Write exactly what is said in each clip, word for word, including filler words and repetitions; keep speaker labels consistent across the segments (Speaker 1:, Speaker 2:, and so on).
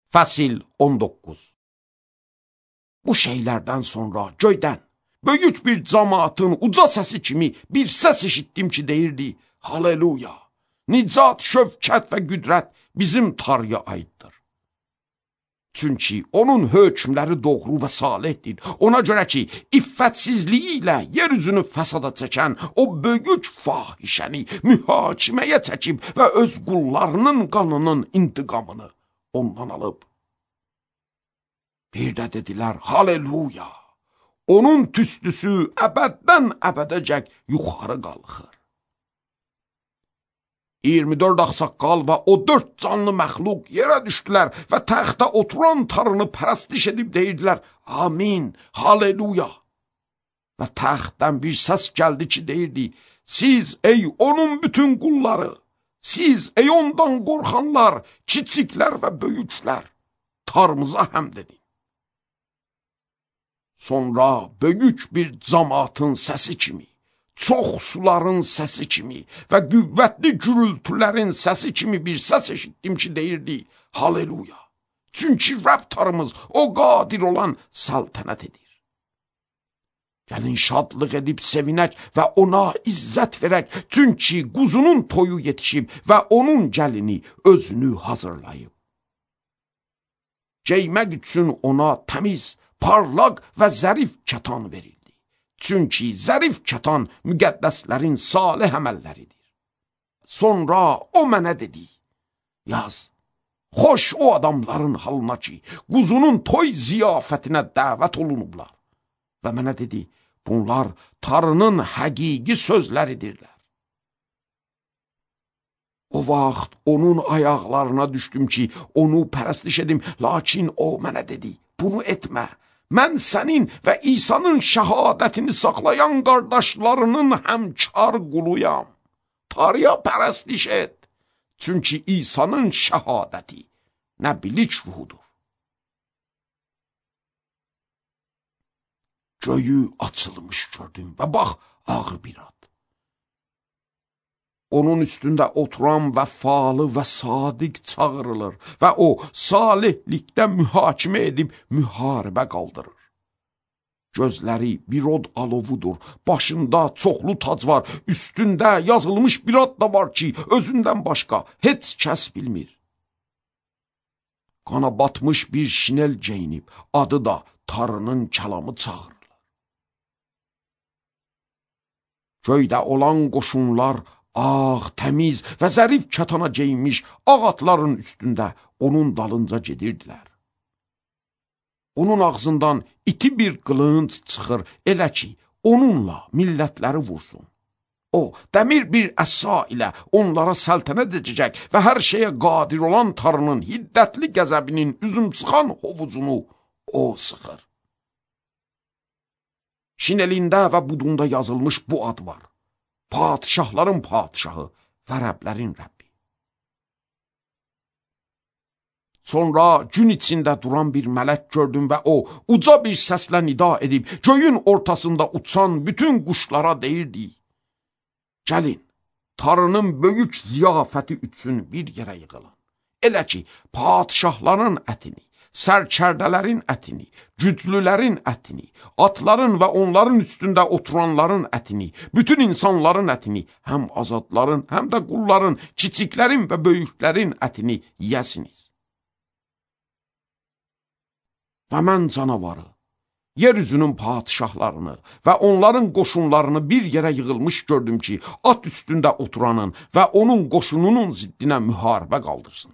Speaker 1: Fəsil on doqquz. Bu şeylərdən sonra göydən böyük bir cəmaatın uca səsi kimi bir səs eşitdim ki, deyirdi: Haleluya! Nicat, şövkət və qüdrət bizim Tanrıya aiddir. Çünki onun hökmləri doğru və salihdir. Ona görə ki, iffətsizliyi ilə yeryüzünü fəsada çəkən o böyük fahişəni mühakiməyə çəkib və öz qullarının qanının intiqamını ondan alıb. Bir də dedilər: Haleluya! Onun tüstüsü əbəddən əbədəcək yuxarı qalxır. iyirmi dörd ağsaqqal və o dörd canlı məxluq yerə düşdülər və təxtə oturan Tanrını pərəstiş edib deyirdilər: Amin, haleluya. Və təxtdən bir səs gəldi ki, deyirdi: Siz ey onun bütün qulları, siz ey ondan qorxanlar, kiçiklər və böyüklər, Tanrımıza həmd edin. Sonra böyük bir cəmaatın səsi kimi, çox suların səsi kimi və qüvvətli gürültülərin səsi kimi bir səs eşitdim ki, deyirdi: Haleluya! Çünki Rəbb Tanrımız o qadir olan səltənət edir. Gəlin şadlıq edib sevinək və ona izzət verək, çünki quzunun toyu yetişib və onun gəlini özünü hazırlayıb. Geymək üçün ona təmiz, parlaq və zərif kətan verildi. Çünki zərif kətan müqəddəslərin salih əməlləridir. Sonra o mənə dedi: Yaz, xoş o adamların halına ki, quzunun toy ziyafətinə dəvət olunublar. Və mənə dedi: Bunlar Tanrının həqiqi sözləridirlər. O vaxt onun ayaqlarına düşdüm ki, onu pərəstiş edim, lakin o mənə dedi: Bunu etmə. Mən sənin və İsa'nın şəhadətini saxlayan qardaşlarının həmkar quluyam. Tanrıya pərəstiş et. Çünki İsa'nın şəhadəti nə bilik ruhudur. Göyü açılmış gördüm və bax, ağ bir at. Onun üstündə oturan vəfalı və sadiq çağırılır və o salihlikdə mühakimə edib müharibə qaldırır. Gözləri bir od alovudur, başında çoxlu tac var, üstündə yazılmış bir ad da var ki, özündən başqa heç kəs bilmir. Qana batmış bir şinel geyinib, adı da Tanrının kəlamı çağırılır. Göydə olan qoşunlar ağ, təmiz və zərif kətana geyinmiş ağ atların üstündə onun dalınca gedirdilər. Onun ağzından iti bir qılınc çıxır, elə ki, onunla millətləri vursun. O, dəmir bir əsa ilə onlara səltənət edəcək və hər şeyə qadir olan Tanrının hiddətli qəzəbinin üzüm sıxan hovuzunu o sıxır. Şinelində və budunda yazılmış bu ad var: Padişahların padişahı və Rəblərin Rəbbi. Sonra gün içində duran bir mələk gördüm və o, uca bir səslə nida edib, göyün ortasında uçan bütün quşlara deyirdi: Gəlin, Tanrının böyük ziyafəti üçün bir yerə yığılın. Elə ki, padişahların ətini, sərkərdələrin ətini, güclülərin ətini, atların və onların üstündə oturanların ətini, bütün insanların ətini, həm azadların, həm də qulların, kiçiklərin və böyüklərin ətini yiyəsiniz. Və mən canavarı, yeryüzünün padişahlarını və onların qoşunlarını bir yerə yığılmış gördüm ki, at üstündə oturanın və onun qoşununun ziddinə müharibə qaldırsın.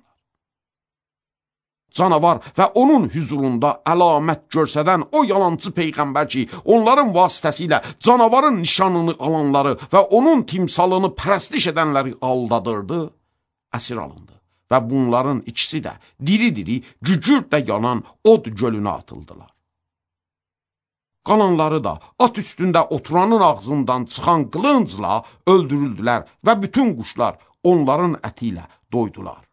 Speaker 1: Canavar və onun hüzurunda əlamət görsədən o yalancı peyğəmbər ki, onların vasitəsilə canavarın nişanını alanları və onun timsalını pərəstiş edənləri aldadırdı, əsir alındı. Və bunların ikisi də diri-diri cücürlə yanan od gölünə atıldılar. Qalanları da at üstündə oturanın ağzından çıxan qılıncla öldürüldülər və bütün quşlar onların əti ilə doydular.